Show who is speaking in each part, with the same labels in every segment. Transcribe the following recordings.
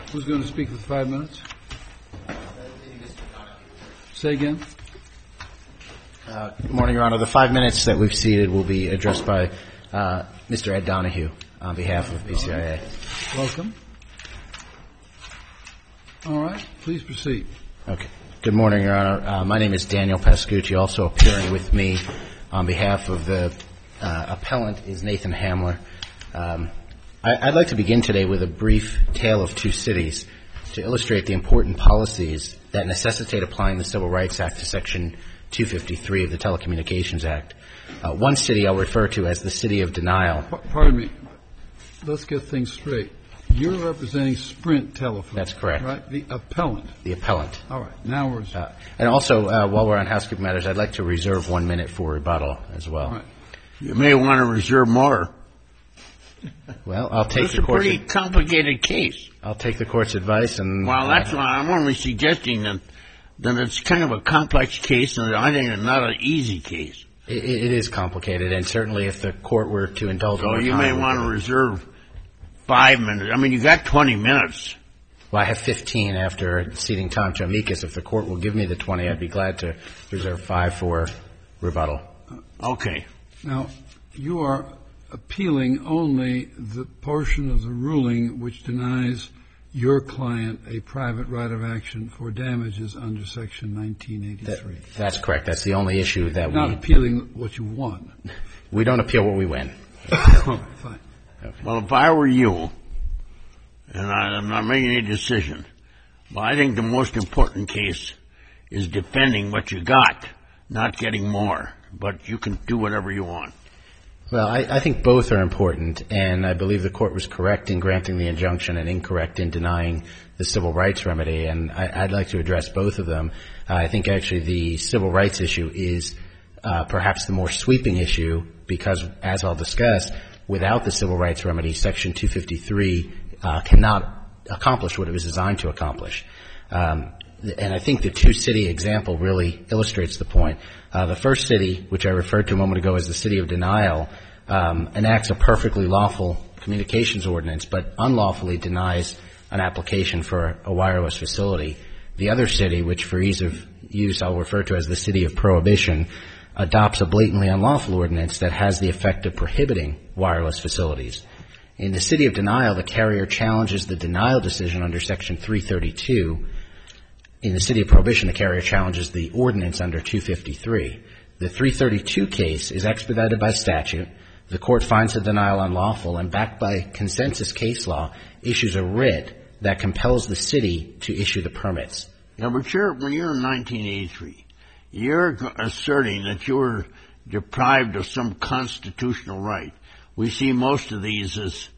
Speaker 1: Who's going to speak for 5 minutes? Say again.
Speaker 2: Good morning, Your Honor. The 5 minutes that we've ceded will be addressed by Mr. Ed Donahue on behalf of PCIA.
Speaker 1: Welcome. All right. Please proceed. Okay.
Speaker 2: Good morning, Your Honor. My name is Daniel Pascucci. Also appearing with me on behalf of the appellant is Nathan Hamler. I'd like to begin today with a brief tale of two cities to illustrate the important policies that necessitate applying the Civil Rights Act to Section 253 of the Telecommunications Act. One city I'll refer to as the City of Denial.
Speaker 1: Pardon me. Let's get things straight. You're representing Sprint Telephone.
Speaker 2: That's correct.
Speaker 1: Right? The appellant.
Speaker 2: The appellant.
Speaker 1: All right. Now we're...
Speaker 2: And also, while we're on housekeeping matters, I'd like to reserve 1 minute for rebuttal as well.
Speaker 1: All right.
Speaker 3: You may want to reserve more.
Speaker 2: Well, I'll take
Speaker 3: It's
Speaker 2: the court's...
Speaker 3: It's a pretty complicated case.
Speaker 2: I'll take the court's advice and...
Speaker 3: Well, that's why I'm only suggesting that it's kind of a complex case, and I think it's not an easy case.
Speaker 2: It is complicated, and certainly if the court were to indulge...
Speaker 3: So you may want to reserve 5 minutes. I mean, you got 20 minutes.
Speaker 2: Well, I have 15 after ceding time to amicus. If the court will give me the 20, I'd be glad to reserve 5 for rebuttal.
Speaker 3: Okay.
Speaker 1: Now, you are appealing only the portion of the ruling which denies your client a private right of action for damages under Section 1983.
Speaker 2: That's correct. That's the only issue that
Speaker 1: You're not appealing what you won.
Speaker 2: We don't appeal what we win.
Speaker 1: Fine.
Speaker 2: Okay.
Speaker 3: Well, if I were you, and I'm not making any decision, but I think the most important case is defending what you got, not getting more. But you can do whatever you want.
Speaker 2: Well, I think both are important, and I believe the court was correct in granting the injunction and incorrect in denying the civil rights remedy, and I'd like to address both of them. I think actually the civil rights issue is perhaps the more sweeping issue because, as I'll discuss, without the civil rights remedy, Section 253 cannot accomplish what it was designed to accomplish. And I think the two-city example really illustrates the point. The first city, which I referred to a moment ago as the City of Denial, enacts a perfectly lawful communications ordinance, but unlawfully denies an application for a wireless facility. The other city, which for ease of use I'll refer to as the City of Prohibition, adopts a blatantly unlawful ordinance that has the effect of prohibiting wireless facilities. In the City of Denial, the carrier challenges the denial decision under Section 332. In the City of Prohibition, the carrier challenges the ordinance under 253. The 332 case is expedited by statute. The court finds the denial unlawful and, backed by consensus case law, issues a writ that compels the city to issue the permits.
Speaker 3: Now, but when you're in 1983, you're asserting that you were deprived of some constitutional right. We see most of these as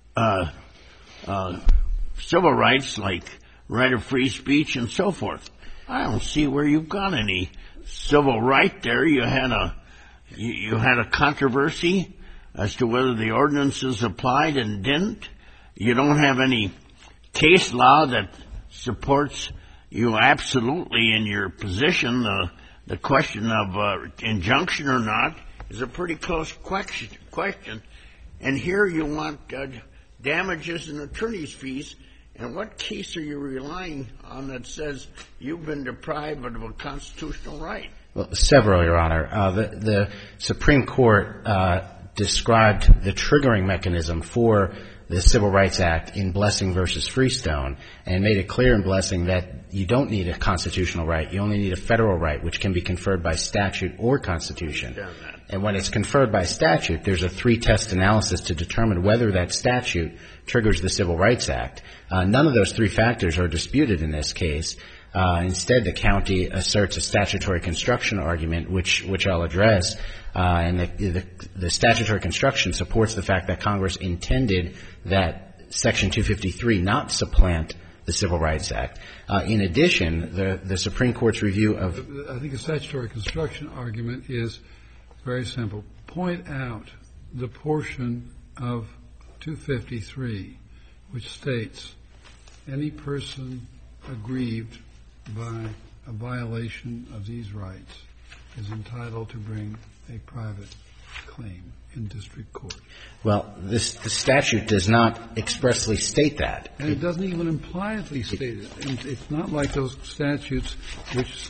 Speaker 3: civil rights, like right of free speech and so forth. I don't see where you've got any civil right there. You had a controversy as to whether the ordinances applied and didn't. You don't have any case law that supports you absolutely in your position. The question of injunction or not is a pretty close question. And here you want damages and attorney's fees. And what case are you relying on that says you've been deprived of a constitutional right?
Speaker 2: Well, several, Your Honor. The Supreme Court described the triggering mechanism for the Civil Rights Act in Blessing versus Freestone and made it clear in Blessing that you don't need a constitutional right. You only need a federal right, which can be conferred by statute or constitution. And when it's conferred by statute, there's a three-test analysis to determine whether that statute triggers the Civil Rights Act. None of those three factors are disputed in this case. Instead, the county asserts a statutory construction argument, which I'll address. And the statutory construction supports the fact that Congress intended that Section 253 not supplant the Civil Rights Act. In addition, the Supreme Court's review of...
Speaker 1: I think a statutory construction argument is very simple. Point out the portion of 253 which states any person aggrieved by a violation of these rights is entitled to bring a private claim in district court.
Speaker 2: Well, the statute does not expressly state that.
Speaker 1: And it doesn't even impliedly state it. And it's not like those statutes which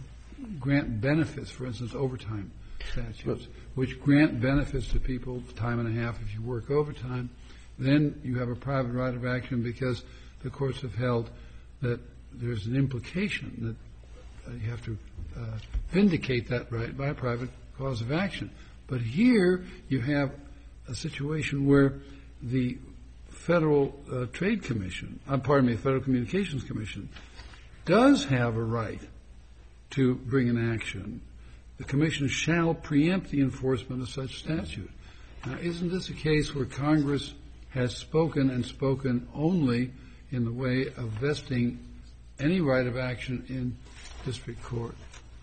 Speaker 1: grant benefits, for instance, overtime statutes, which grant benefits to people time and a half if you work overtime. Then you have a private right of action because the courts have held that there's an implication that you have to vindicate that right by a private cause of action. But here you have a situation where the Federal Trade Commission, the Federal Communications Commission, does have a right to bring an action. The Commission shall preempt the enforcement of such statute. Now, isn't this a case where Congress has spoken and spoken only in the way of vesting any right of action in district court,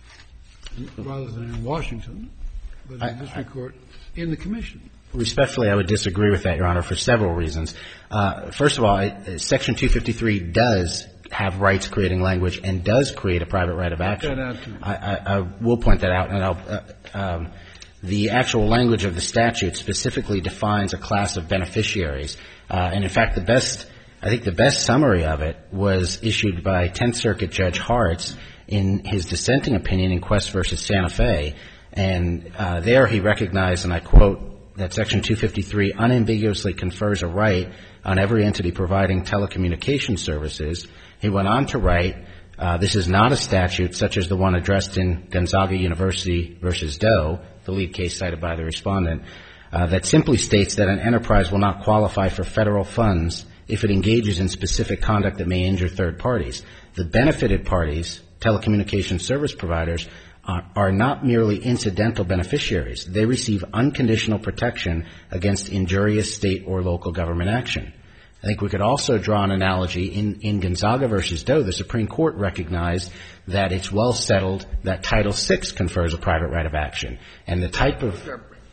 Speaker 1: rather than in Washington, but in district court in the Commission?
Speaker 2: Respectfully, I would disagree with that, Your Honor, for several reasons. First of all, Section 253 does have rights creating language and does create a private right of action. I will point that out, and the actual language of the statute specifically defines a class of beneficiaries. And in fact, I think the best summary of it was issued by Tenth Circuit Judge Hartz in his dissenting opinion in Quest v. Santa Fe. And there he recognized, and I quote, that Section 253 unambiguously confers a right on every entity providing telecommunication services. He went on to write, this is not a statute such as the one addressed in Gonzaga University v. Doe, the lead case cited by the respondent, that simply states that an enterprise will not qualify for federal funds if it engages in specific conduct that may injure third parties. The benefited parties, telecommunication service providers, are not merely incidental beneficiaries. They receive unconditional protection against injurious state or local government action. I think we could also draw an analogy. In Gonzaga v. Doe, the Supreme Court recognized that it's well settled that Title VI confers a private right of action. And the type of...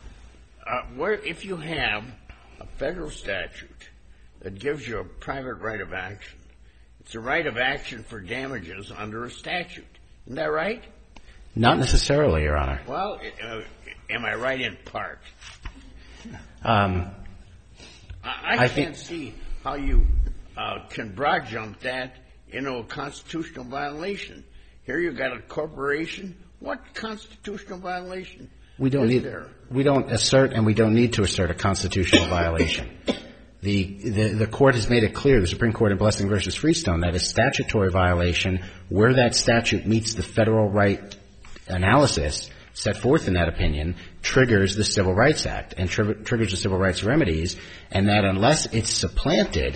Speaker 3: if you have a federal statute that gives you a private right of action, it's a right of action for damages under a statute. Isn't that right?
Speaker 2: Not necessarily, Your Honor.
Speaker 3: Well, am I right in part? I can't see how you can broad jump that into a constitutional violation. Here you've got a corporation. What constitutional violation is there?
Speaker 2: We don't assert and we don't need to assert a constitutional violation. The Court has made it clear, the Supreme Court in Blessing v. Freestone, that a statutory violation, where that statute meets the federal right analysis set forth in that opinion, triggers the Civil Rights Act and triggers the civil rights remedies, and that unless it's supplanted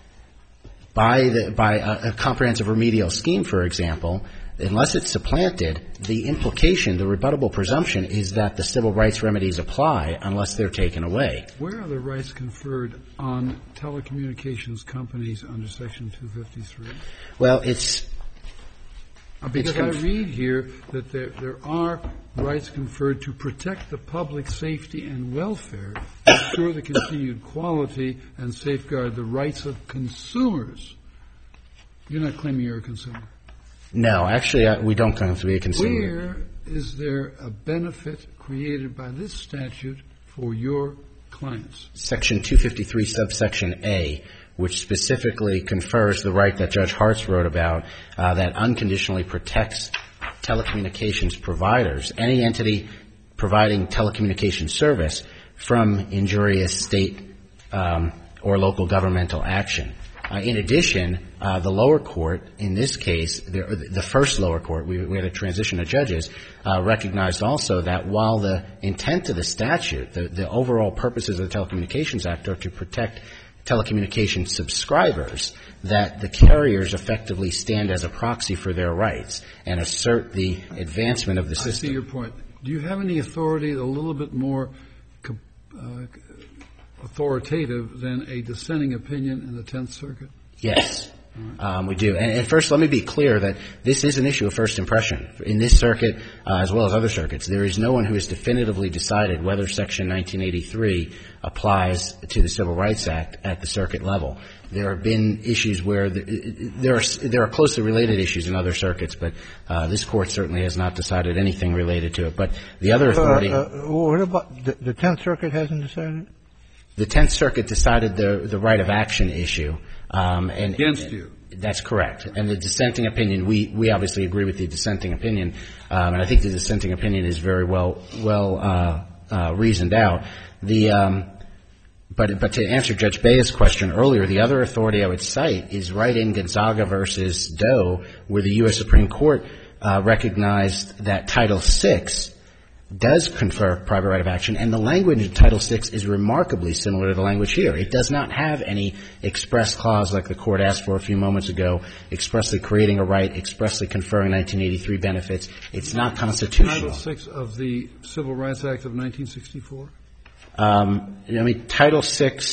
Speaker 2: by a comprehensive remedial scheme, for example, unless it's supplanted, the implication, the rebuttable presumption is that the civil rights remedies apply unless they're taken away.
Speaker 1: Where are the rights conferred on telecommunications companies under Section 253?
Speaker 2: Well, it's...
Speaker 1: Because I read here that there are rights conferred to protect the public safety and welfare, ensure the continued quality, and safeguard the rights of consumers. You're not claiming you're a consumer?
Speaker 2: No, actually, we don't claim to be a consumer.
Speaker 1: Where is there a benefit created by this statute for your clients?
Speaker 2: Section 253, subsection A, which specifically confers the right that Judge Hartz wrote about, that unconditionally protects telecommunications providers, any entity providing telecommunications service, from injurious state or local governmental action. In addition, the lower court, in this case, the first lower court, we had a transition of judges, recognized also that while the intent of the statute, the overall purposes of the Telecommunications Act are to protect telecommunications subscribers, that the carriers effectively stand as a proxy for their rights and assert the advancement of the system.
Speaker 1: I see your point. Do you have any authority a little bit more authoritative than a dissenting opinion in the Tenth Circuit?
Speaker 2: Yes. We do. And first, let me be clear that this is an issue of first impression. In this circuit, as well as other circuits, there is no one who has definitively decided whether Section 1983 applies to the Civil Rights Act at the circuit level. There have been issues where there are closely related issues in other circuits, but this Court certainly has not decided anything related to it. But the other authority...
Speaker 4: what about the Tenth Circuit hasn't decided?
Speaker 2: The Tenth Circuit decided the right of action issue.
Speaker 1: Against you.
Speaker 2: That's correct. And the dissenting opinion, we obviously agree with the dissenting opinion, and I think the dissenting opinion is very well reasoned out. But to answer Judge Bea's question earlier, the other authority I would cite is right in Gonzaga versus Doe, where the U.S. Supreme Court recognized that Title VI does confer private right of action, and the language in Title VI is remarkably similar to the language here. It does not have any express clause like the Court asked for a few moments ago, expressly creating a right, expressly conferring 1983 benefits. It's not constitutional.
Speaker 1: Title VI of the Civil Rights Act of 1964?
Speaker 2: Title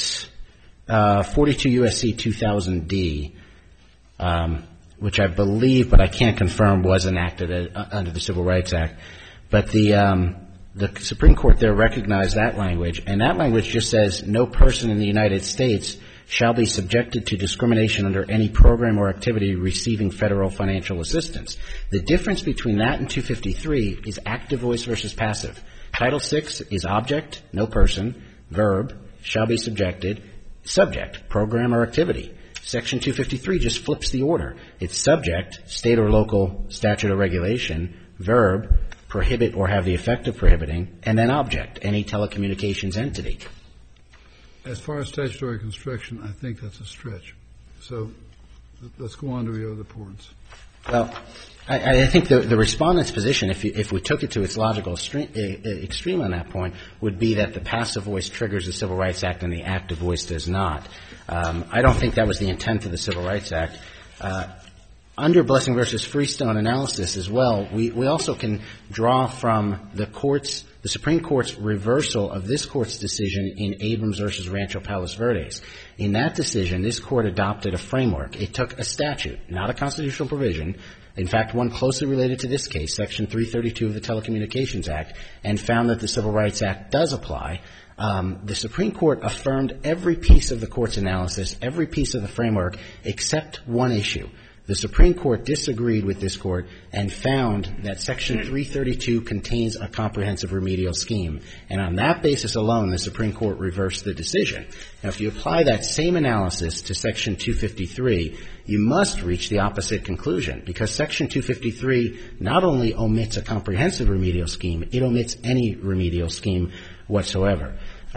Speaker 2: VI, 42 U.S.C. 2000D, which I believe, but I can't confirm, was enacted under the Civil Rights Act. But the Supreme Court there recognized that language, and that language just says no person in the United States shall be subjected to discrimination under any program or activity receiving federal financial assistance. The difference between that and 253 is active voice versus passive. Title VI is object, no person, verb, shall be subjected, subject, program or activity. Section 253 just flips the order. It's subject, state or local statute or regulation, verb, prohibit or have the effect of prohibiting, and then object, any telecommunications entity.
Speaker 1: As far as statutory construction, I think that's a stretch. So let's go on to the other points.
Speaker 2: Well, I think the respondent's position, if we took it to its logical extreme on that point, would be that the passive voice triggers the Civil Rights Act and the active voice does not. I don't think that was the intent of the Civil Rights Act. Under Blessing versus Freestone analysis as well, we also can draw from the Supreme Court's reversal of this Court's decision in Abrams versus Rancho Palos Verdes. In that decision, this Court adopted a framework. It took a statute, not a constitutional provision, in fact, one closely related to this case, Section 332 of the Telecommunications Act, and found that the Civil Rights Act does apply. The Supreme Court affirmed every piece of the Court's analysis, every piece of the framework, except one issue. The Supreme Court disagreed with this Court and found that Section 332 contains a comprehensive remedial scheme. And on that basis alone, the Supreme Court reversed the decision. Now, if you apply that same analysis to Section 253, you must reach the opposite conclusion, because Section 253 not only omits a comprehensive remedial scheme, it omits any remedial scheme whatsoever.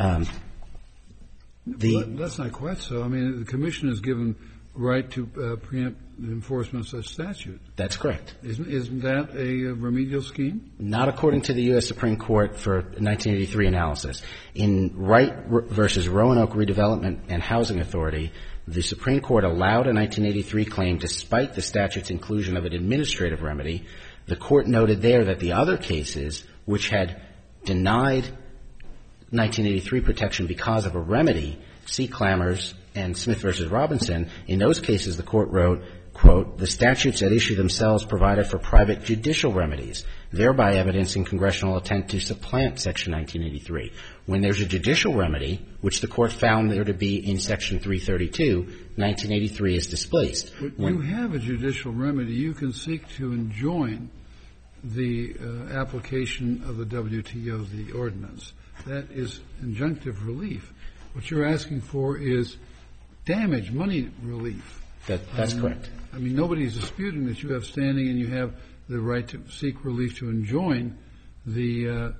Speaker 1: That's not quite so. I mean, the Commission is given right to preempt the enforcement of such statute.
Speaker 2: That's correct.
Speaker 1: Isn't that a remedial scheme?
Speaker 2: Not according to the U.S. Supreme Court for 1983 analysis. In Wright versus Roanoke Redevelopment and Housing Authority, the Supreme Court allowed a 1983 claim despite the statute's inclusion of an administrative remedy. The Court noted there that the other cases which had denied 1983 protection because of a remedy, C. Clamors and Smith versus Robinson, in those cases the Court wrote, quote, the statutes at issue themselves provided for private judicial remedies, thereby evidencing congressional intent to supplant Section 1983. When there's a judicial remedy, which the Court found there to be in Section 332, 1983 is displaced.
Speaker 1: When you have a judicial remedy, you can seek to enjoin the application of the WTO, the ordinance. That is injunctive relief. What you're asking for is damage, money relief.
Speaker 2: That's correct.
Speaker 1: I mean, nobody's disputing that you have standing and you have the right to seek relief to enjoin the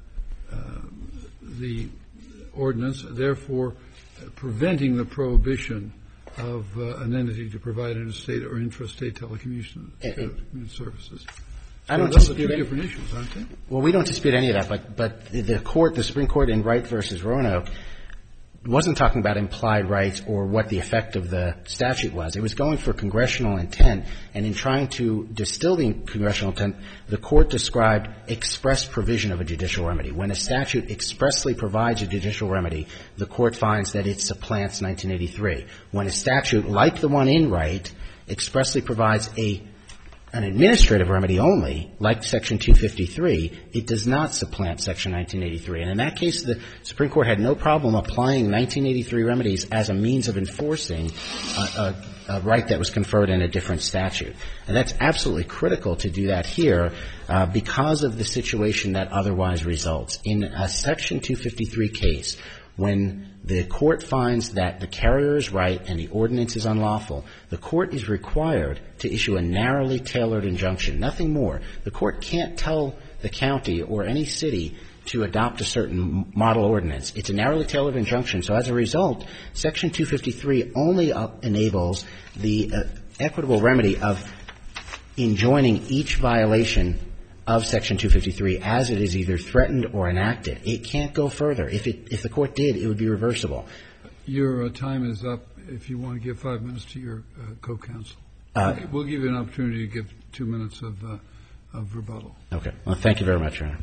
Speaker 1: ordinance, therefore preventing the prohibition of an entity to provide interstate or intrastate telecommunications services.
Speaker 2: I don't
Speaker 1: those are two
Speaker 2: dispute
Speaker 1: different issues, aren't they?
Speaker 2: Well, we don't dispute any of that, but the Supreme Court in Wright versus Roanoke wasn't talking about implied rights or what the effect of the statute was. It was going for congressional intent, and in trying to distill the congressional intent, the Court described express provision of a judicial remedy. When a statute expressly provides a judicial remedy, the Court finds that it supplants 1983. When a statute, like the one in Wright, expressly provides an administrative remedy only, like Section 253, it does not supplant Section 1983. And in that case, the Supreme Court had no problem applying 1983 remedies as a means of enforcing a right that was conferred in a different statute. And that's absolutely critical to do that here because of the situation that otherwise results. In a Section 253 case, when the court finds that the carrier is right and the ordinance is unlawful, the court is required to issue a narrowly tailored injunction, nothing more. The court can't tell the county or any city to adopt a certain model ordinance. It's a narrowly tailored injunction. So as a result, Section 253 only enables the equitable remedy of enjoining each violation of Section 253 as it is either threatened or enacted. It can't go further. If the court did, it would be reversible.
Speaker 1: Your time is up. If you want to give 5 minutes to your co-counsel, we'll give you an opportunity to give 2 minutes of rebuttal.
Speaker 2: Okay. Well, thank you very much, Your Honor.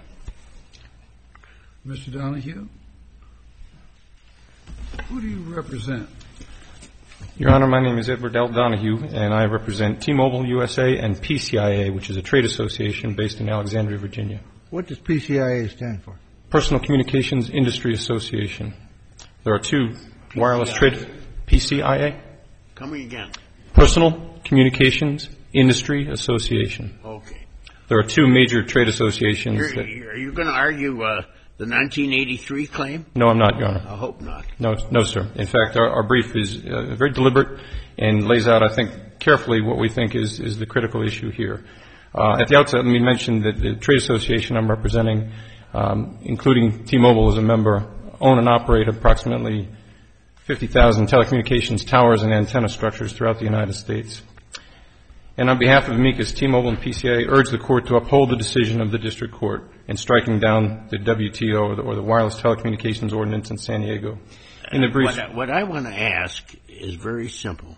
Speaker 1: Mr. Donahue, who do you represent?
Speaker 5: Your Honor, my name is Edward L. Donahue, and I represent T-Mobile USA and PCIA, which is a trade association based in Alexandria, Virginia.
Speaker 4: What does PCIA stand for?
Speaker 5: Personal Communications Industry Association. There are two wireless trade PCIA.
Speaker 3: Coming again.
Speaker 5: Personal Communications Industry Association.
Speaker 3: Okay.
Speaker 5: There are two major trade associations.
Speaker 3: Are you going to argue the 1983 claim?
Speaker 5: No, I'm not, Your Honor.
Speaker 3: I hope not.
Speaker 5: No, sir. In fact, our brief is very deliberate and lays out, I think, carefully what we think is the critical issue here. At the outset, let me mention that the trade association I'm representing, including T-Mobile as a member, own and operate approximately 50,000 telecommunications towers and antenna structures throughout the United States. And on behalf of amicus, T-Mobile and PCIA urge the court to uphold the decision of the district court in striking down the WTO or the Wireless Telecommunications Ordinance in San Diego. In the brief,
Speaker 3: what I want to ask is very simple.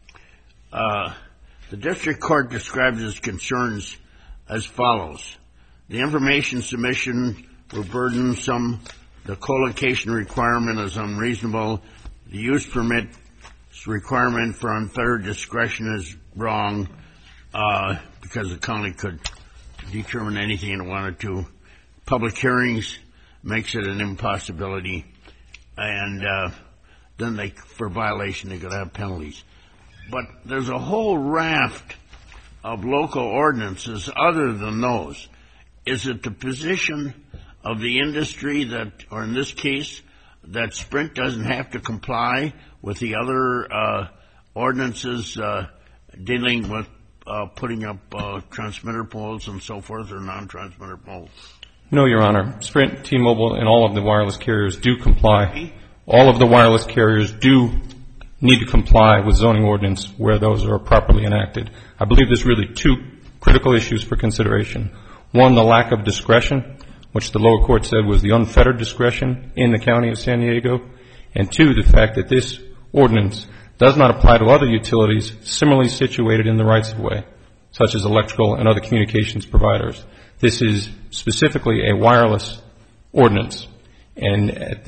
Speaker 3: The district court describes its concerns as follows. The information submission were burdensome. The co-location requirement is unreasonable. The use permit requirement for unfair discretion is wrong because the county could determine anything it wanted to. Public hearings makes it an impossibility. And then for violation, they could have penalties. But there's a whole raft of local ordinances other than those. Is it the position of the industry that, or in this case, that Sprint doesn't have to comply with the other ordinances dealing with putting up transmitter poles and so forth, or non-transmitter poles?
Speaker 5: No, Your Honor. Sprint, T-Mobile, and all of the wireless carriers do comply. All of the wireless carriers do need to comply with zoning ordinance where those are properly enacted. I believe there's really two critical issues for consideration. One, the lack of discretion, which the lower court said was the unfettered discretion in the county of San Diego. And two, the fact that this ordinance does not apply to other utilities similarly situated in the rights-of-way, such as electrical and other communications providers. This is specifically a wireless ordinance. And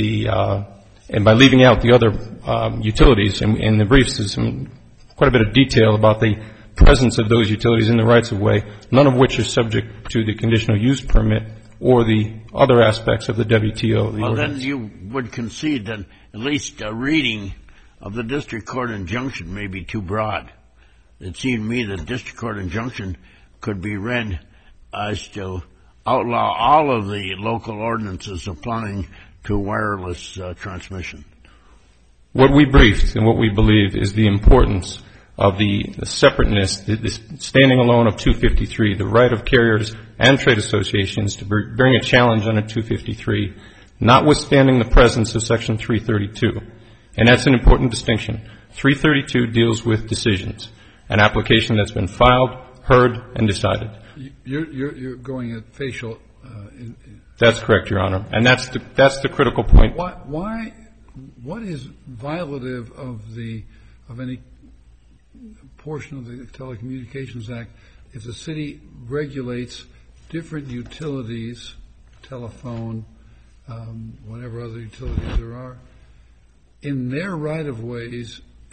Speaker 5: by leaving out the other utilities, in the briefs there's quite a bit of detail about the presence of those utilities in the rights-of-way, none of which are subject to the conditional use permit or the other aspects of the WTO.
Speaker 3: Well, then you would concede that at least a reading of the district court injunction may be too broad. It seemed to me that the district court injunction could be read as to outlaw all of the local ordinances applying to wireless transmission.
Speaker 5: What we briefed and what we believe is the importance of the separateness, the standing alone of 253, the right of carriers and trade associations to bring a challenge under 253, notwithstanding the presence of Section 332. And that's an important distinction. 332 deals with decisions, an application that's been filed, heard, and decided.
Speaker 1: You're going at facial.
Speaker 5: That's correct, Your Honor. And that's the critical point.
Speaker 1: What is violative of any portion of the Telecommunications Act if the city regulates different utilities, telephone, whatever other utilities there are, in their right-of-ways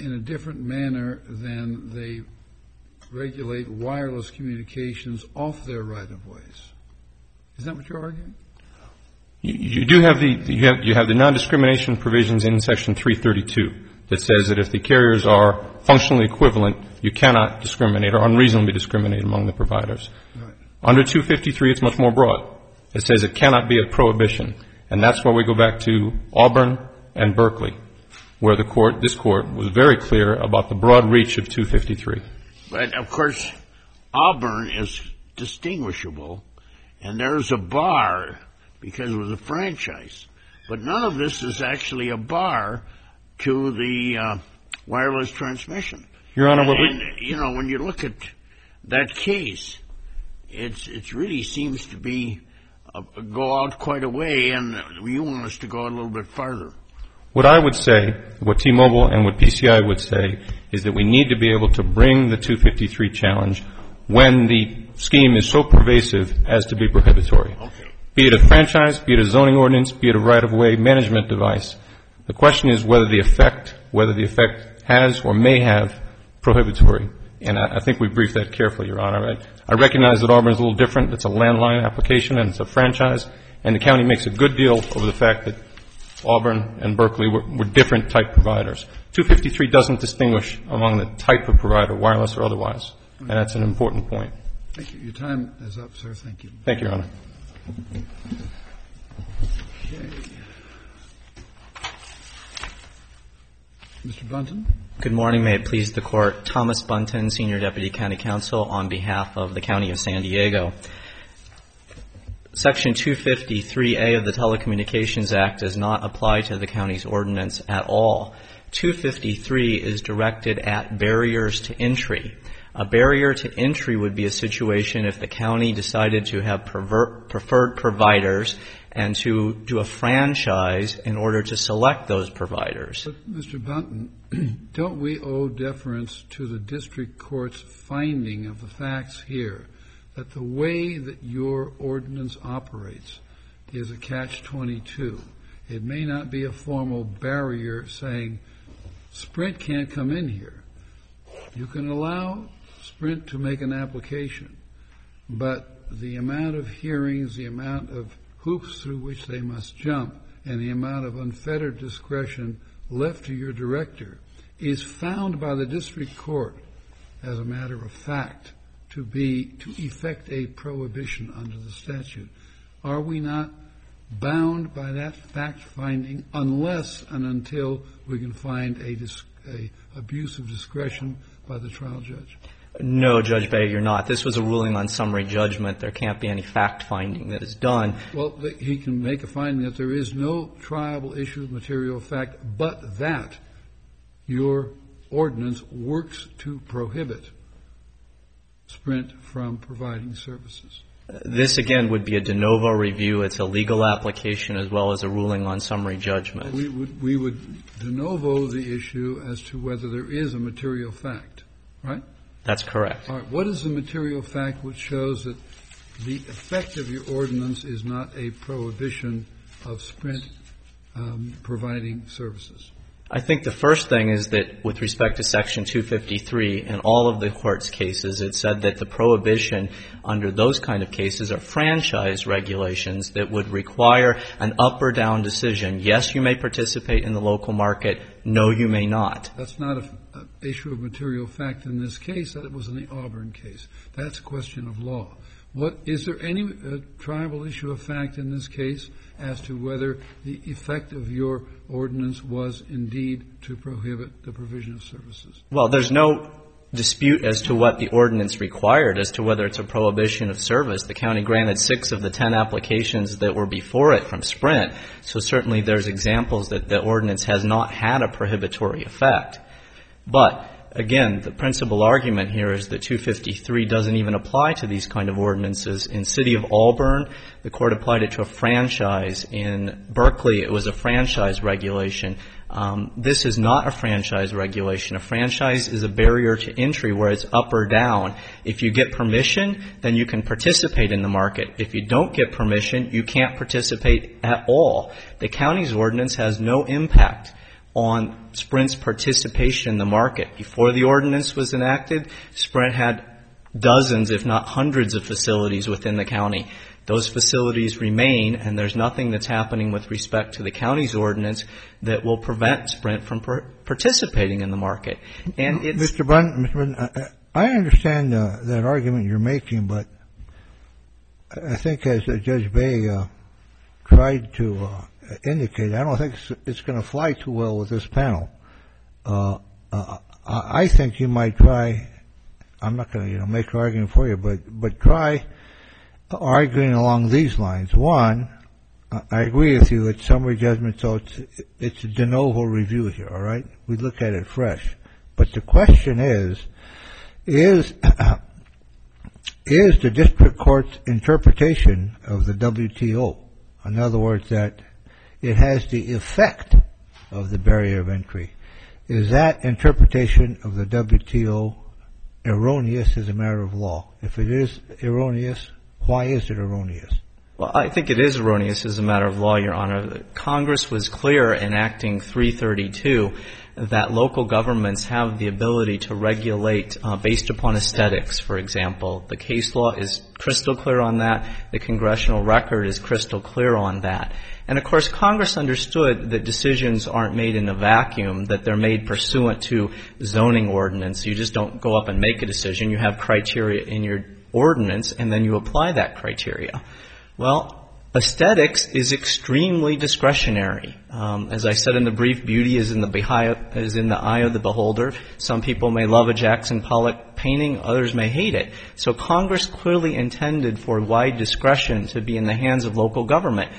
Speaker 1: in a different manner than they regulate wireless communications off their right-of-ways. Is that what you're arguing?
Speaker 5: You do have you have the non-discrimination provisions in Section 332 that says that if the carriers are functionally equivalent, you cannot discriminate or unreasonably discriminate among the providers.
Speaker 1: Right.
Speaker 5: Under 253, it's much more broad. It says it cannot be a prohibition, and that's where we go back to Auburn and Berkeley, where this court was very clear about the broad reach of 253.
Speaker 3: But, of course, Auburn is distinguishable, and there's a bar because it was a franchise. But none of this is actually a bar to the wireless transmission.
Speaker 5: Your Honor,
Speaker 3: when you look at that case, it really seems to be go out quite a way, and you want us to go a little bit farther.
Speaker 5: What I would say, what T-Mobile and what PCI would say, is that we need to be able to bring the 253 challenge when the scheme is so pervasive as to be prohibitory.
Speaker 3: Okay.
Speaker 5: Be it a franchise, be it a zoning ordinance, be it a right-of-way management device. The question is whether the effect has or may have prohibitory. And I think we briefed that carefully, Your Honor. I recognize that Auburn is a little different. It's a landline application and it's a franchise. And the county makes a good deal over the fact that Auburn and Berkeley were different type providers. 253 doesn't distinguish among the type of provider, wireless or otherwise. And that's an important point.
Speaker 1: Thank you. Your time is up, sir. Thank you.
Speaker 5: Thank you, Your Honor.
Speaker 1: Okay. Mr. Bunton.
Speaker 6: Good morning. May it please the Court. Thomas Bunton, Senior Deputy County Counsel on behalf of the County of San Diego. Section 253A of the Telecommunications Act does not apply to the county's ordinance at all. 253 is directed at barriers to entry. A barrier to entry would be a situation if the county decided to have preferred providers and to do a franchise in order to select those providers.
Speaker 1: But, Mr. Bunton, don't we owe deference to the district court's finding of the facts here that the way that your ordinance operates is a catch-22? It may not be a formal barrier saying Sprint can't come in here. You can allow Sprint to make an application, but the amount of hearings, the amount of hoops through which they must jump, and the amount of unfettered discretion left to your director is found by the district court as a matter of fact to effect a prohibition under the statute. Are we not bound by that fact finding unless and until we can find a abuse of discretion by the trial judge?
Speaker 6: No, Judge Bay, you're not. This was a ruling on summary judgment. There can't be any fact finding that is done.
Speaker 1: Well, he can make a finding that there is no triable issue of material fact, but that your ordinance works to prohibit Sprint from providing services.
Speaker 6: This, again, would be a de novo review. It's a legal application as well as a ruling on summary judgment.
Speaker 1: We would de novo the issue as to whether there is a material fact, right?
Speaker 6: That's correct.
Speaker 1: All right. What is the material fact which shows that the effect of your ordinance is not a prohibition of Sprint providing services?
Speaker 6: I think the first thing is that with respect to Section 253, in all of the court's cases, it said that the prohibition under those kind of cases are franchise regulations that would require an up or down decision. Yes, you may participate in the local market. No, you may not.
Speaker 1: That's not an issue of material fact in this case. That was in the Auburn case. That's a question of law. Is there any tribal issue of fact in this case as to whether the effect of your ordinance was indeed to prohibit the provision of services?
Speaker 6: Well, there's no dispute as to what the ordinance required as to whether it's a prohibition of service. The county granted 6 of the 10 applications that were before it from Sprint. So certainly there's examples that the ordinance has not had a prohibitory effect. But again, the principal argument here is that 253 doesn't even apply to these kind of ordinances. In City of Auburn, the court applied it to a franchise. In Berkeley, it was a franchise regulation. This is not a franchise regulation. A franchise is a barrier to entry where it's up or down. If you get permission, then you can participate in the market. If you don't get permission, you can't participate at all. The county's ordinance has no impact on Sprint's participation in the market. Before the ordinance was enacted, Sprint had dozens, if not hundreds, of facilities within the county. Those facilities remain, and there's nothing that's happening with respect to the county's ordinance that will prevent Sprint from participating in the market. And it's
Speaker 4: Mr. Bunn, I understand that argument you're making, but I think as Judge Bay tried to indicate, I don't think it's going to fly too well with this panel. I think you might try. I'm not going to make an argument for you, but try arguing along these lines. One, I agree with you. It's summary judgment, so it's a de novo review here. All right, we look at it fresh. But the question is the district court's interpretation of the WTO, in other words, that it has the effect of the barrier of entry, is that interpretation of the WTO erroneous as a matter of law? If it is erroneous, why is it erroneous?
Speaker 6: Well, I think it is erroneous as a matter of law, Your Honor. Congress was clear in Acting 332 that local governments have the ability to regulate based upon aesthetics, for example. The case law is crystal clear on that. The congressional record is crystal clear on that. And, of course, Congress understood that decisions aren't made in a vacuum, that they're made pursuant to zoning ordinance. You just don't go up and make a decision. You have criteria in your ordinance, and then you apply that criteria. Well, aesthetics is extremely discretionary. As I said in the brief, beauty is in the eye of the beholder. Some people may love a Jackson Pollock painting, others may hate it. So Congress clearly intended for wide discretion to be in the hands of local government.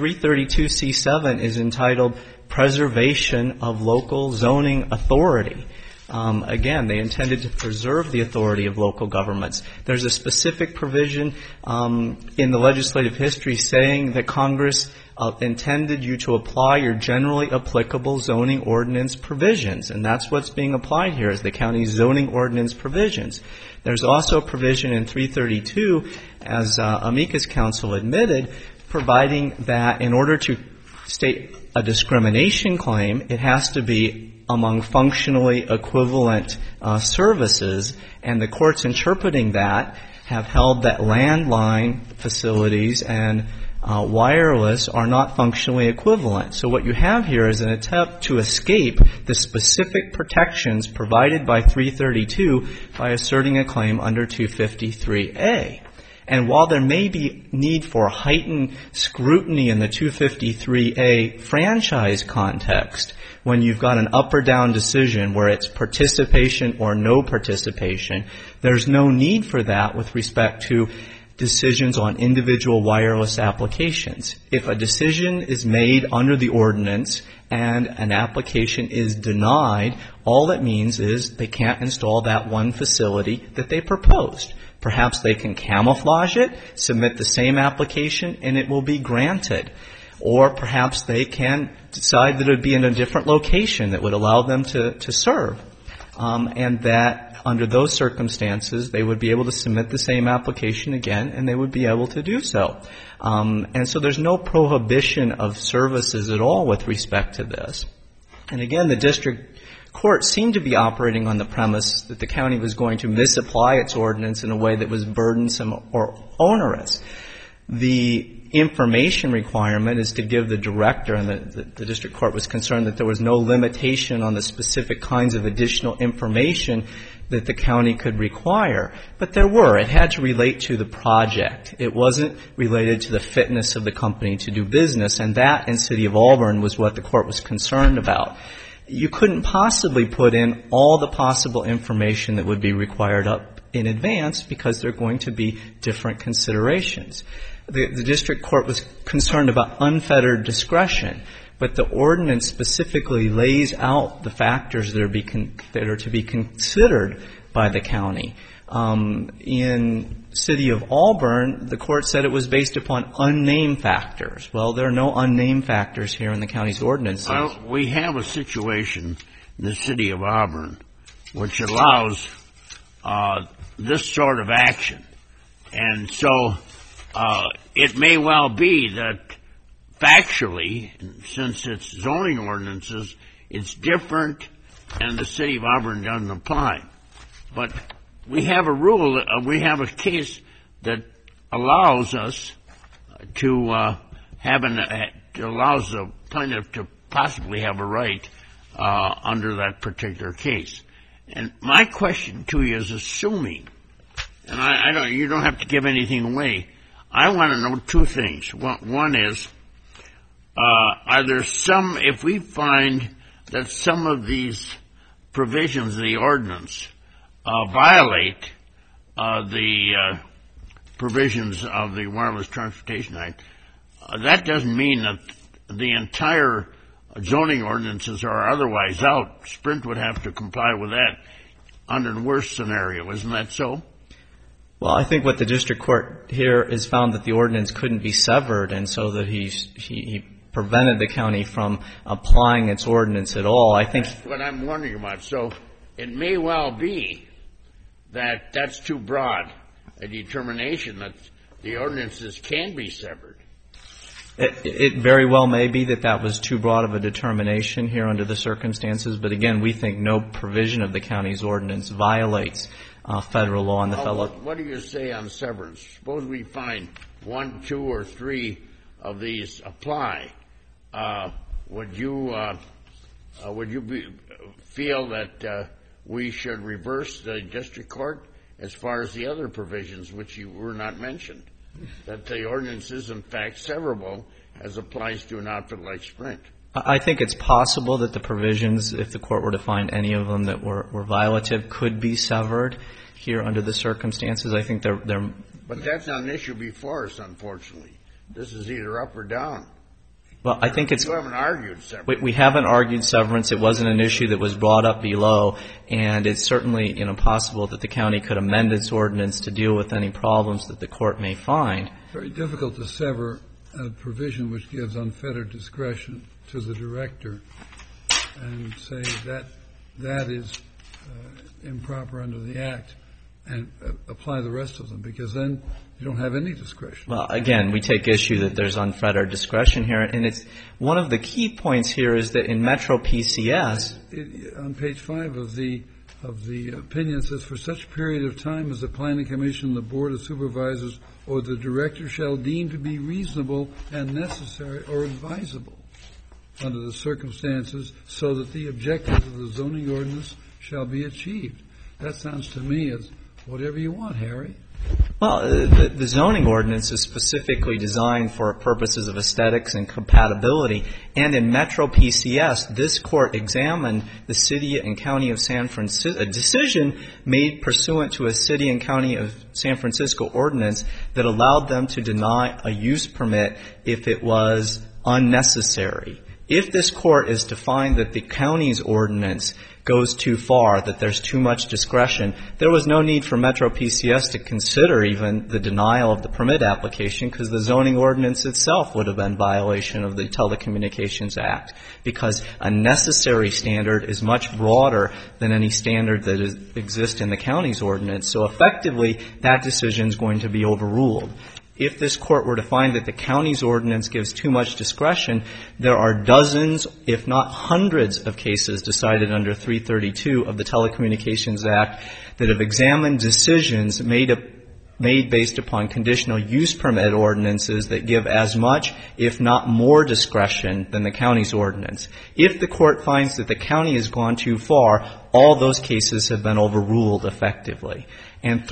Speaker 6: 332C7 is entitled Preservation of Local Zoning Authority. Again, they intended to preserve the authority of local governments. There's a specific provision in the legislative history saying that Congress intended you to apply your generally applicable zoning ordinance provisions, and that's what's being applied here is the county's zoning ordinance provisions. There's also a provision in 332, as Amicus Counsel admitted, providing that in order to state a discrimination claim, it has to be among functionally equivalent services, and the courts interpreting that have held that landline facilities and wireless are not functionally equivalent. So what you have here is an attempt to escape the specific protections provided by 332 by asserting a claim under 253A. And while there may be need for heightened scrutiny in the 253A franchise context, when you've got an up or down decision where it's participation or no participation, there's no need for that with respect to decisions on individual wireless applications. If a decision is made under the ordinance and an application is denied, all that means is they can't install that one facility that they proposed. Perhaps they can camouflage it, submit the same application, and it will be granted. Or perhaps they can decide that it would be in a different location that would allow them to serve. And that under those circumstances, they would be able to submit the same application again, and they would be able to do so. And so there's no prohibition of services at all with respect to this. And again, the district court seemed to be operating on the premise that the county was going to misapply its ordinance in a way that was burdensome or onerous. The information requirement is to give the director, and the district court was concerned that there was no limitation on the specific kinds of additional information that the county could require. But there were. It had to relate to the project. It wasn't related to the fitness of the company to do business, and that in City of Auburn was what the court was concerned about. You couldn't possibly put in all the possible information that would be required up in advance because there are going to be different considerations. The district court was concerned about unfettered discretion, but the ordinance specifically lays out the factors that are to be considered by the county. In City of Auburn, the court said it was based upon unnamed factors. Well, there are no unnamed factors here in the county's ordinances.
Speaker 3: Well, we have a situation in the City of Auburn which allows this sort of action. And so it may well be that factually, since it's zoning ordinances, it's different and the city of Auburn doesn't apply. But we have a rule, we have a case that allows us to allows the plaintiff to possibly have a right under that particular case. And my question to you is, assuming, and you don't have to give anything away, I want to know two things. One is, are there some, if we find that some of these provisions of the ordinance violate the provisions of the Wireless Transportation Act, that doesn't mean that the entire zoning ordinances are otherwise out. Sprint would have to comply with that under the worst scenario. Isn't that so?
Speaker 6: Well, I think what the district court here has found that the ordinance couldn't be severed, and so that he prevented the county from applying its ordinance at all. I think
Speaker 3: that's what I'm wondering about. So it may well be that that's too broad a determination that the ordinances can be severed.
Speaker 6: It very well may be that that was too broad of a determination here under the circumstances, but again, we think no provision of the county's ordinance violates federal law and the fellow.
Speaker 3: What do you say on severance? Suppose we find 1, 2, or 3 of these apply. Would you feel that we should reverse the district court as far as the other provisions which you were not mentioned, that the ordinance is in fact severable as applies to an outfit like Sprint?
Speaker 6: I think it's possible that the provisions, if the court were to find any of them that were violative, could be severed here under the circumstances. I think they're.
Speaker 3: But that's not an issue before us, unfortunately. This is either up or down.
Speaker 6: Well, I think it's.
Speaker 3: You haven't argued severance.
Speaker 6: We haven't argued severance. It wasn't an issue that was brought up below, and it's certainly possible that the county could amend its ordinance to deal with any problems that the court may find.
Speaker 1: Very difficult to sever a provision which gives unfettered discretion to the director and say that is improper under the Act and apply the rest of them, because then you don't have any discretion.
Speaker 6: Well, again, we take issue that there's unfettered discretion here, and it's one of the key points here is that in Metro PCS,
Speaker 1: on page 5 of the opinion, it says, for such period of time as the Planning Commission, the Board of Supervisors, or the Director shall deem to be reasonable and necessary or advisable under the circumstances, so that the objectives of the zoning ordinance shall be achieved. That sounds to me as whatever you want, Harry.
Speaker 6: Well, the zoning ordinance is specifically designed for purposes of aesthetics and compatibility. And in Metro PCS, this court examined the city and county of San Francisco, a decision made pursuant to a city and county of San Francisco ordinance that allowed them to deny a use permit if it was unnecessary. If this court is to find that the county's ordinance goes too far, that there's too much discretion, there was no need for Metro PCS to consider even the denial of the permit application, because the zoning ordinance itself would have been violation of the Telecommunications Act, because a necessary standard is much broader than any standard that exists in the county's ordinance. So effectively, that decision is going to be overruled. If this court were to find that the county's ordinance gives too much discretion, there are dozens, if not hundreds, of cases decided under 332 of the Telecommunications Act that have examined decisions made based upon conditional use permit ordinances that give as much, if not more, discretion than the county's ordinance. If the court finds that the county has gone too far, all those cases have been overruled effectively. And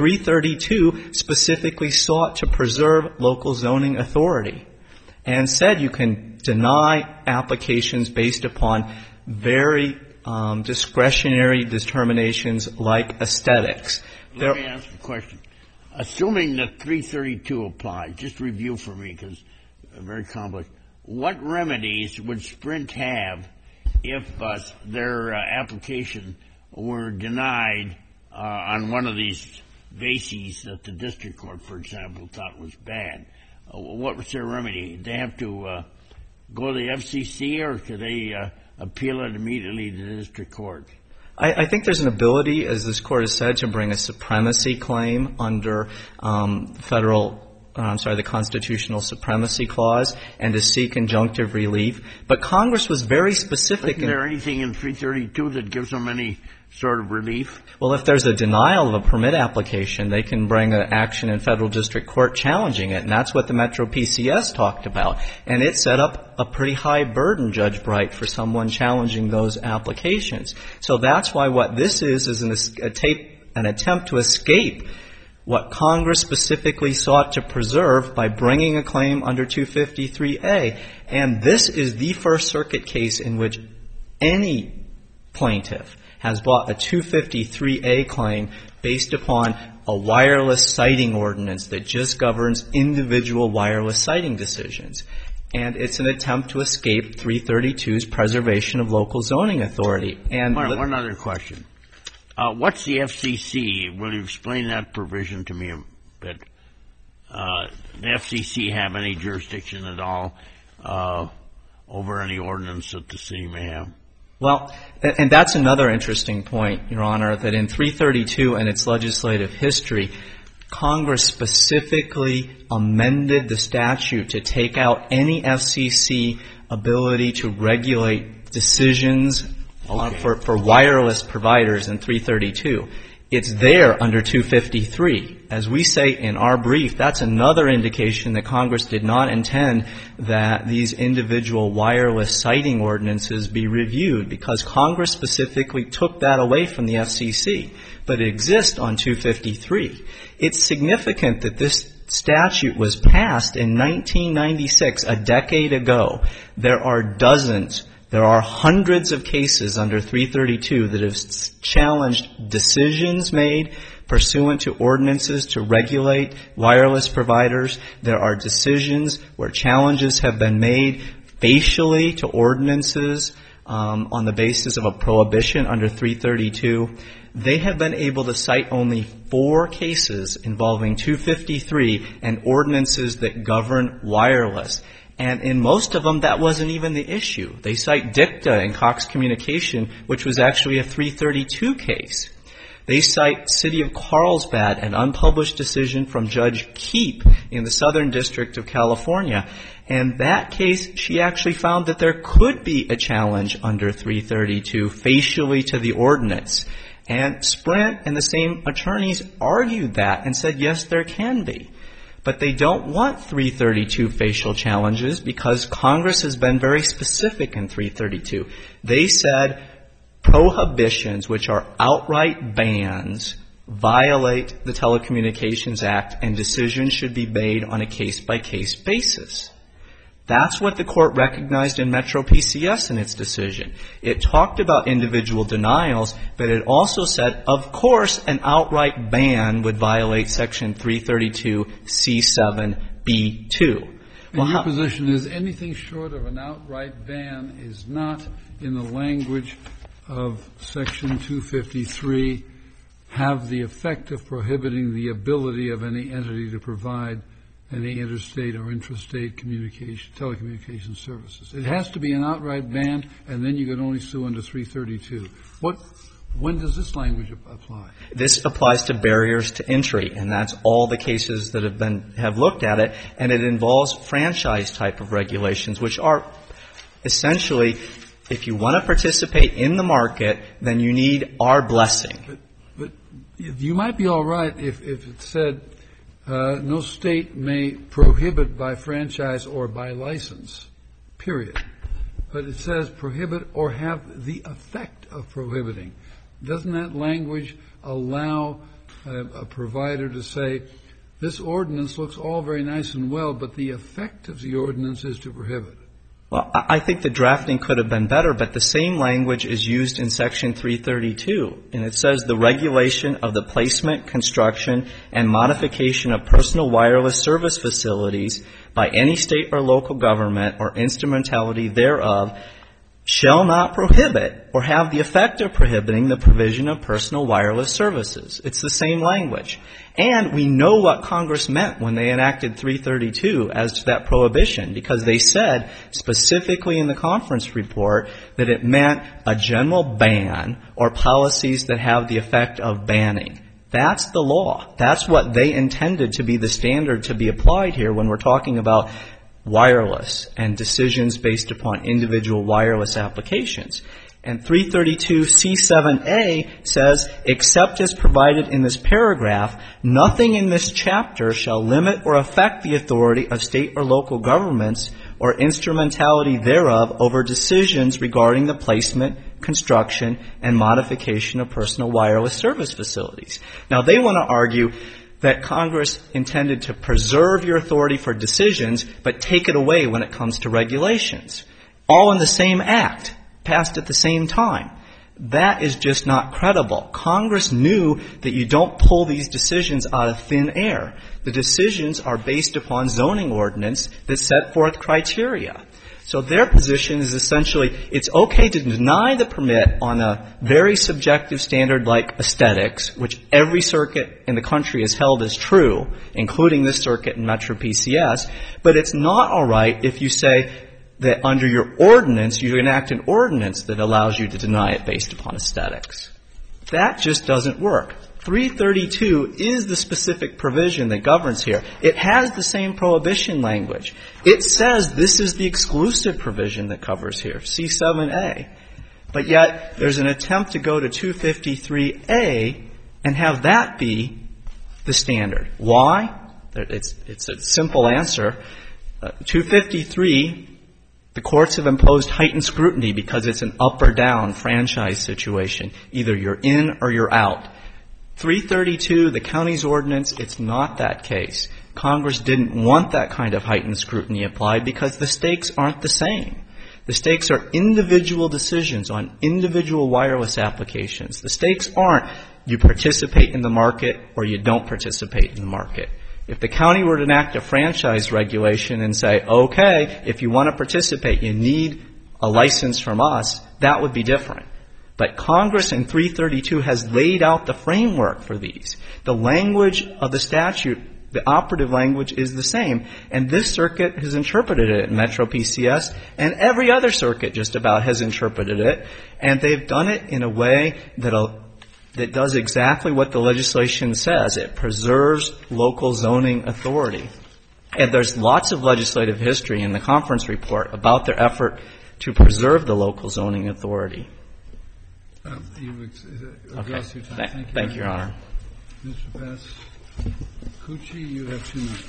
Speaker 6: 332 specifically sought to preserve local zoning authority and said you can deny applications based upon very discretionary determinations like aesthetics.
Speaker 3: Let me ask a question. Assuming that 332 applies, just review for me because it's very complex. What remedies would Sprint have if their application were denied on one of these bases that the district court, for example, thought was bad? What was their remedy? They have to go to the FCC, or could they appeal it immediately to the district court?
Speaker 6: I think there's an ability, as this court has said, to bring a supremacy claim under federal the Constitutional Supremacy Clause and to seek injunctive relief. But Congress was very specific.
Speaker 3: Isn't there anything in 332 that gives them any sort of relief?
Speaker 6: Well, if there's a denial of a permit application, they can bring an action in federal district court challenging it, and that's what the Metro PCS talked about. And it set up a pretty high burden, Judge Bright, for someone challenging those applications. So that's why what this is an attempt to escape what Congress specifically sought to preserve by bringing a claim under 253A. And this is the First Circuit case in which any plaintiff has brought a 253A claim based upon a wireless siting ordinance that just governs individual wireless siting decisions. And it's an attempt to escape 332's preservation of local zoning authority. And
Speaker 3: one other question. What's the FCC? Will you explain that provision to me a bit? The FCC have any jurisdiction at all over any ordinance that the city may have?
Speaker 6: Well, and that's another interesting point, Your Honor, that in 332 and its legislative history, Congress specifically amended the statute to take out any FCC ability to regulate decisions for wireless providers in 332. It's there under 253. As we say in our brief, that's another indication that Congress did not intend that these individual wireless siting ordinances be reviewed, because Congress specifically took that away from the FCC. But it exists on 253. It's significant that this statute was passed in 1996, a decade ago. There are hundreds of cases under 332 that have challenged decisions made pursuant to ordinances to regulate wireless providers. There are decisions where challenges have been made facially to ordinances on the basis of a prohibition under 332. They have been able to cite only 4 cases involving 253 and ordinances that govern wireless. And in most of them, that wasn't even the issue. They cite dicta in Cox Communication, which was actually a 332 case. They cite City of Carlsbad, an unpublished decision from Judge Keep in the Southern District of California. And that case, she actually found that there could be a challenge under 332 facially to the ordinance. And Sprint and the same attorneys argued that and said, yes, there can be. But they don't want 332 facial challenges because Congress has been very specific in 332. They said prohibitions, which are outright bans, violate the Telecommunications Act, and decisions should be made on a case-by-case basis. That's what the court recognized in Metro PCS in its decision. It talked about individual denials, but it also said, of course, an outright ban would violate Section 332C7B2.
Speaker 1: And your position is anything short of an outright ban is not, in the language of Section 253, have the effect of prohibiting the ability of any entity to provide any interstate or intrastate telecommunication services. It has to be an outright ban, and then you can only sue under 332. When does this language apply?
Speaker 6: This applies to barriers to entry, and that's all the cases that have looked at it, and it involves franchise type of regulations, which are essentially, if you want to participate in the market, then you need our blessing.
Speaker 1: But you might be all right if it said no state may prohibit by franchise or by license, period. But it says prohibit or have the effect of prohibiting. Doesn't that language allow a provider to say, this ordinance looks all very nice and well, but the effect of the ordinance is to prohibit?
Speaker 6: Well, I think the drafting could have been better, but the same language is used in Section 332, and it says the regulation of the placement, construction, and modification of personal wireless service facilities by any state or local government or instrumentality thereof shall not prohibit or have the effect of prohibiting the provision of personal wireless services. It's the same language. And we know what Congress meant when they enacted 332 as to that prohibition, because they said specifically in the conference report that it meant a general ban or policies that have the effect of banning. That's the law. That's what they intended to be the standard to be applied here when we're talking about wireless and decisions based upon individual wireless applications. And 332C7A says, except as provided in this paragraph, nothing in this chapter shall limit or affect the authority of state or local governments or instrumentality thereof over decisions regarding the placement, construction, and modification of personal wireless service facilities. Now, they want to argue that Congress intended to preserve your authority for decisions, but take it away when it comes to regulations. All in the same act, passed at the same time. That is just not credible. Congress knew that you don't pull these decisions out of thin air. The decisions are based upon zoning ordinance that set forth criteria. So their position is essentially it's okay to deny the permit on a very subjective standard like aesthetics, which every circuit in the country has held as true, including this circuit and Metro PCS, but it's not all right if you say that under your ordinance, you enact an ordinance that allows you to deny it based upon aesthetics. That just doesn't work. 332 is the specific provision that governs here. It has the same prohibition language. It says this is the exclusive provision that covers here, C7A. But yet, there's an attempt to go to 253A and have that be the standard. Why? It's a simple answer. 253, the courts have imposed heightened scrutiny because it's an up or down franchise situation. Either you're in or you're out. 332, the county's ordinance, it's not that case. Congress didn't want that kind of heightened scrutiny applied because the stakes aren't the same. The stakes are individual decisions on individual wireless applications. The stakes aren't you participate in the market or you don't participate in the market. If the county were to enact a franchise regulation and say, okay, if you want to participate, you need a license from us, that would be different. But Congress in 332 has laid out the framework for these. The language of the statute, the operative language, is the same. And this circuit has interpreted it in Metro PCS, and every other circuit just about has interpreted it. And they've done it in a way that does exactly what the legislation says. It preserves local zoning authority. And there's lots of legislative history in the conference report about their effort to preserve the local zoning authority.
Speaker 1: Okay.
Speaker 6: Thank you, Your Honor.
Speaker 1: Mr. Pascucci, you have 2 minutes.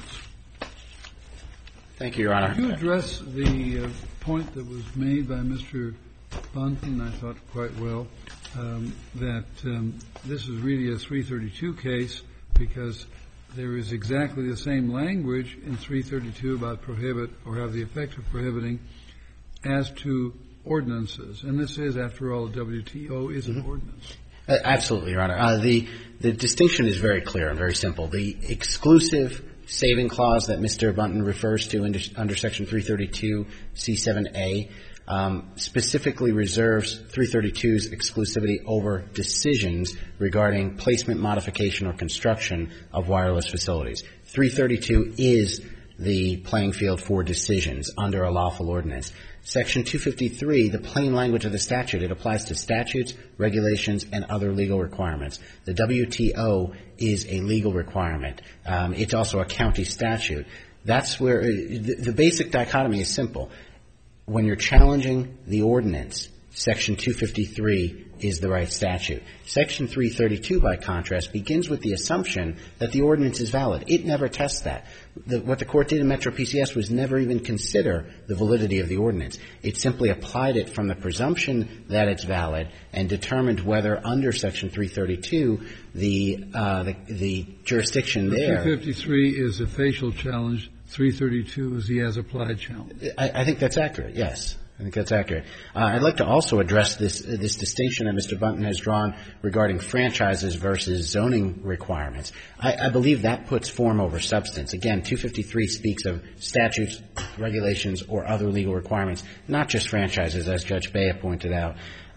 Speaker 2: Thank you, Your Honor.
Speaker 1: Could you address the point that was made by Mr. Bunton, I thought quite well, that this is really a 332 case because there is exactly the same language in 332 about prohibit or have the effect of prohibiting as to ordinances. And this is, after all, WTO is an ordinance.
Speaker 2: Absolutely, Your Honor. The distinction is very clear and very simple. The exclusive saving clause that Mr. Bunton refers to under Section 332 C7A specifically reserves 332's exclusivity over decisions regarding placement, modification, or construction of wireless facilities. 332 is the playing field for decisions under a lawful ordinance. Section 253, the plain language of the statute, it applies to statutes, regulations, and other legal requirements. The WTO is a legal requirement. It's also a county statute. That's where the basic dichotomy is simple. When you're challenging the ordinance, Section 253 is the right statute. Section 332, by contrast, begins with the assumption that the ordinance is valid. It never tests that. What the Court did in Metro PCS was never even consider the validity of the ordinance. It simply applied it from the presumption that it's valid and determined whether under Section 332 the jurisdiction there.
Speaker 1: 353 is a facial challenge. 332 is the as-applied challenge.
Speaker 2: I think that's accurate, yes. I think that's accurate. I'd like to also address this distinction that Mr. Bunton has drawn regarding franchises versus zoning requirements. I believe that puts form over substance. Again, 253 speaks of statutes, regulations, or other legal requirements, not just franchises, as Judge Bea pointed out.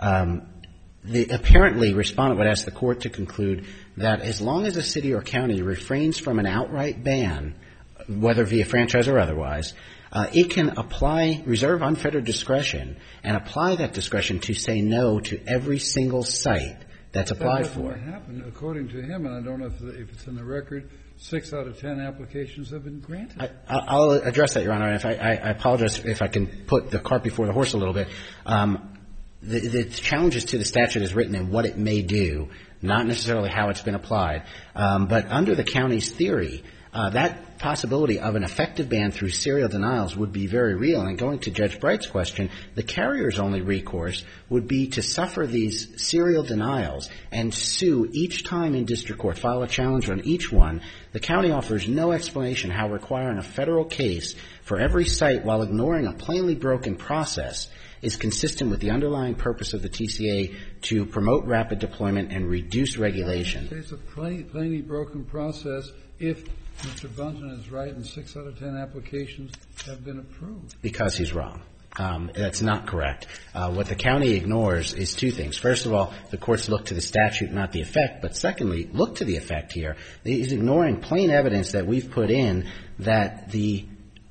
Speaker 2: Apparently, respondent would ask the Court to conclude that as long as a city or county refrains from an outright ban, whether via franchise or otherwise, it can reserve unfettered discretion and apply that discretion to say no to every single site that's applied
Speaker 1: That's
Speaker 2: for.
Speaker 1: what happened, according to him, and I don't know if it's in the record. 6 out of 10 applications have been granted.
Speaker 2: I'll address that, Your Honor. If I apologize if I can put the cart before the horse a little bit. The challenges to the statute is written in what it may do, not necessarily how it's been applied. But under the county's theory, that possibility of an effective ban through serial denials would be very real. And going to Judge Bright's question, the carrier's only recourse would be to suffer these serial denials and sue each time in district court, file a challenge on each one. The county offers no explanation how requiring a federal case for every site while ignoring a plainly broken process is consistent with the underlying purpose of the TCA to promote rapid deployment and reduce regulation.
Speaker 1: It's a plainly broken process if Mr. Bunton is right and 6 out of 10 applications have been approved.
Speaker 2: Because he's wrong. That's not correct. What the county ignores is two things. First of all, the courts look to the statute, not the effect. But secondly, look to the effect here. He's ignoring plain evidence that we've put in that the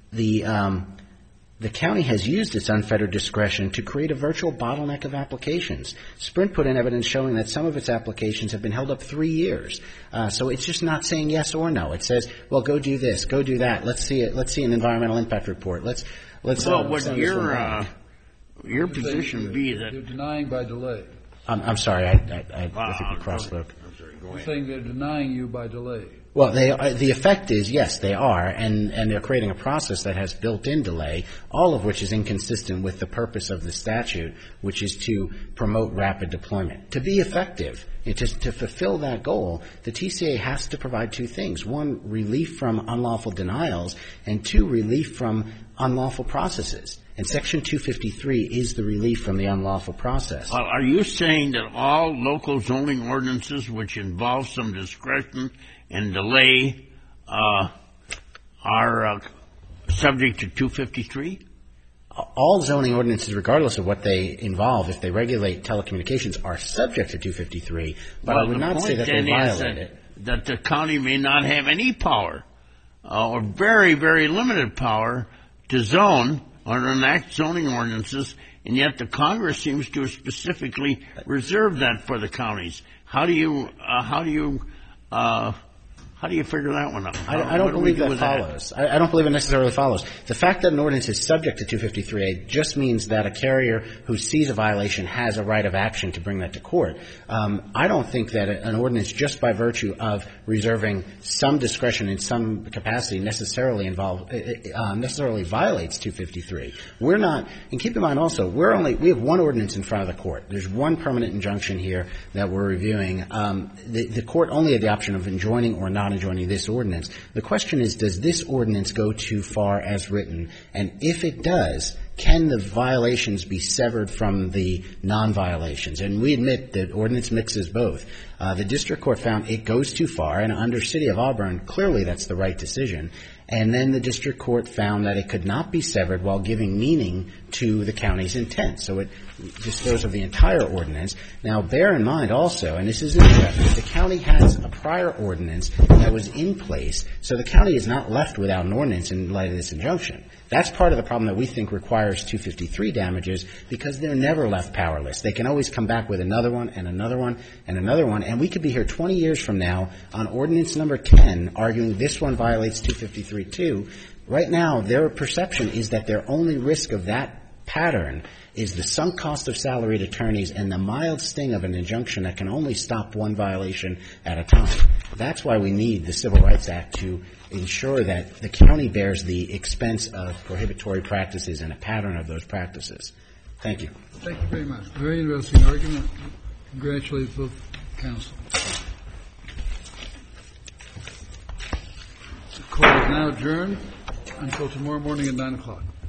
Speaker 2: county has used its unfettered discretion to create a virtual bottleneck of applications. Sprint put in evidence showing that some of its applications have been held up 3 years. So it's just not saying yes or no. It says, well, go do this, go do that. Let's see it. Let's see an environmental impact report. Let's.
Speaker 3: Well, would your position be that
Speaker 1: they're denying by delay?
Speaker 2: I'm sorry. I think we crossed-spoke.
Speaker 1: You're saying they're denying you by delay.
Speaker 2: Well, the effect is, yes, they are, and they're creating a process that has built-in delay, all of which is inconsistent with the purpose of the statute, which is to promote rapid deployment. To be effective, to fulfill that goal, the TCA has to provide two things. One, relief from unlawful denials, and two, relief from unlawful processes. And Section 253 is the relief from the unlawful process.
Speaker 3: Are you saying that all local zoning ordinances which involve some discretion and delay are subject to 253?
Speaker 2: All zoning ordinances, regardless of what they involve, if they regulate telecommunications, are subject to 253. But I would not say that they violate it.
Speaker 3: That the county may not have any power or very, very limited power to zone or enact zoning ordinances, and yet the Congress seems to have specifically reserved that for the counties. How do you figure that one out?
Speaker 2: I don't believe that follows. I don't believe it necessarily follows. The fact that an ordinance is subject to 253A just means that a carrier who sees a violation has a right of action to bring that to court. I don't think that an ordinance, just by virtue of reserving some discretion in some capacity, necessarily violates 253. We're not, and keep in mind also, we have one ordinance in front of the court. There's one permanent injunction here that we're reviewing. The court only had the option of enjoining or not enjoining this ordinance. The question is, does this ordinance go too far as written? And if it does, can the violations be severed from the non-violations? And we admit that ordinance mixes both. The district court found it goes too far, and under City of Auburn, clearly that's the right decision. And then the district court found that it could not be severed while giving meaning to the county's intent. So it disposed of the entire ordinance. Now, bear in mind also, and this is interesting, the county has a prior ordinance that was in place, so the county is not left without an ordinance in light of this injunction. That's part of the problem that we think requires 253 damages, because they're never left powerless. They can always come back with another one and another one and another one, and we could be here 20 years from now on ordinance number 10 arguing this one violates 253 too. Right now, their perception is that their only risk of that pattern is the sunk cost of salaried attorneys and the mild sting of an injunction that can only stop one violation at a time. That's why we need the Civil Rights Act to ensure that the county bears the expense of prohibitory practices and a pattern of those practices. Thank you.
Speaker 1: Thank you very much. Very interesting argument. Congratulate both counsel. The court is now adjourned until tomorrow morning at 9 o'clock.